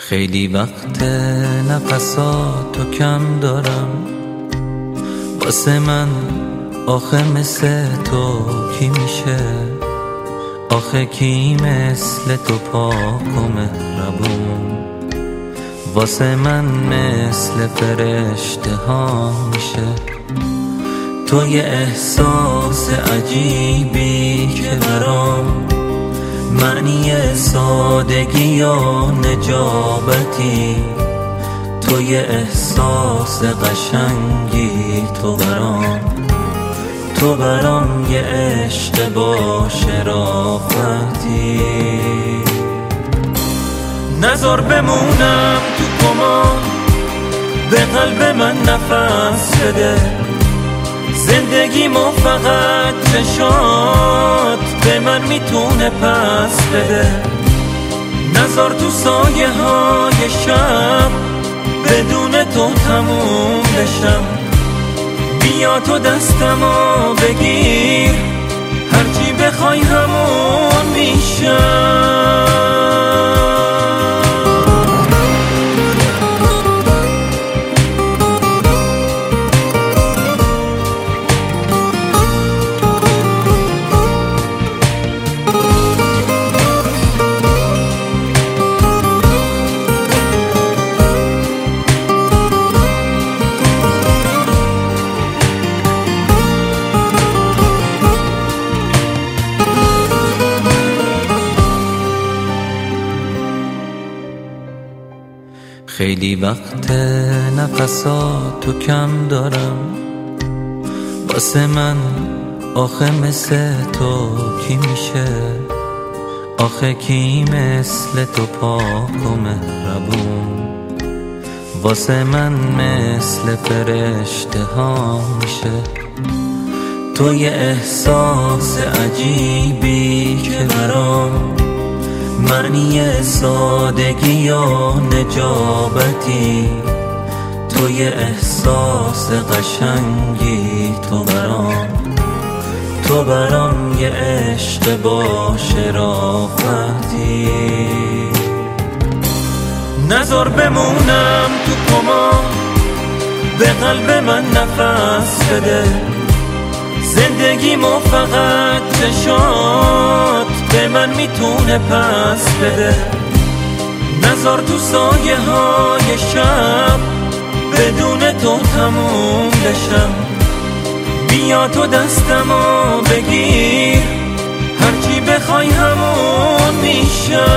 خیلی وقت نفساتو کم دارم، واسه من آخه مثل تو کی میشه؟ آخه کی مثل تو پاک و مهربون؟ واسه من مثل فرشته ها میشه؟ تو یه احساس عجیبی که برام معنی سادگی یا نجابتی، تو یه احساس قشنگی، تو برام یه عشق با شرافتی. نذار بمونم تو کمان، به قلب من نفس بده، زندگیمو فقط چشات به من میتونه پس بده. نذار تو سایه های شب بدون تو تموم بشم، بیا تو دستمو بگیر، هرچی بخوای همون میشم. خیلی وقت نفساتو کم دارم، واسه من آخه مثل تو کی میشه؟ آخه کی مثل تو پاک و مهربون؟ واسه من مثل فرشته ها میشه؟ تو یه احساس عجیبی که برام معنی سادگی یا نجابتی، تو یه احساس قشنگی، تو برام یه عشق با شرافتی. نذار بمونم تو کمان، به قلب من نفس بده، زندگیمو فقط چشات به من میتونه پس بده. نذار تو سایه های شب بدون تو تموم بشم، بیا تو دستمو بگیر، هرچی بخوای همون میشم.